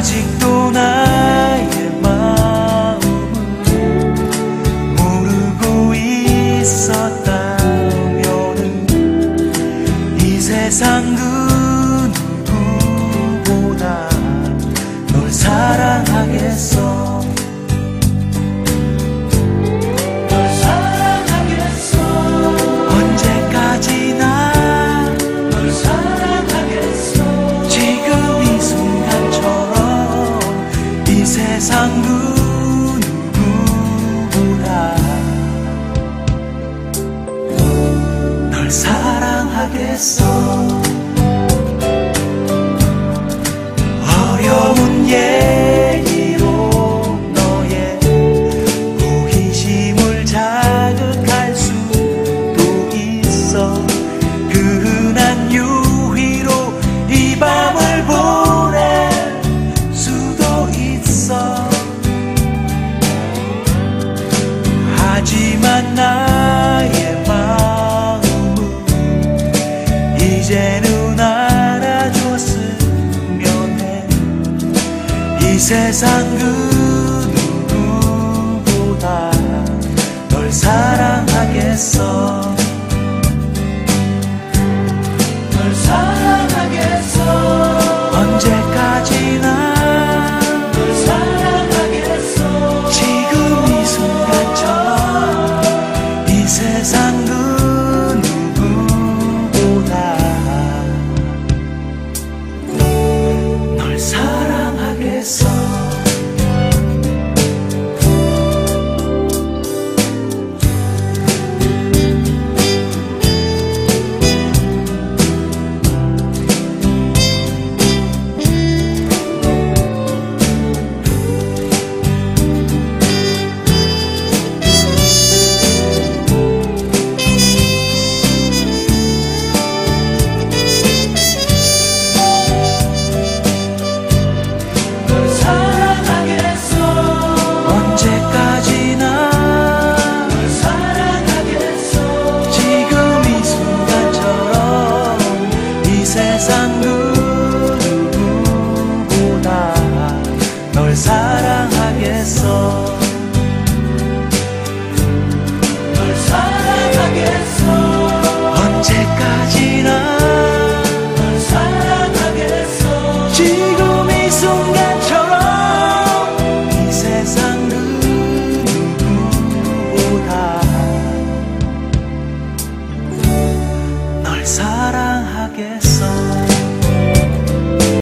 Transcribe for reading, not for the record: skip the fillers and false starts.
아직도 나의 마음을 모르고 있었다면은 이 세상 그 누구보다 널 사랑하겠어. 세상 그 누구보다 널 사랑하겠어. 어려운 얘기로 너의 호기심을 자극할 수도 있어. 그 흔한 유희로 이 밤을 보낼 수도 있어. 하지만 나의 마음은 이제는 알아줬으면 해. 이 세상 그 누구보다 널 사랑하겠어.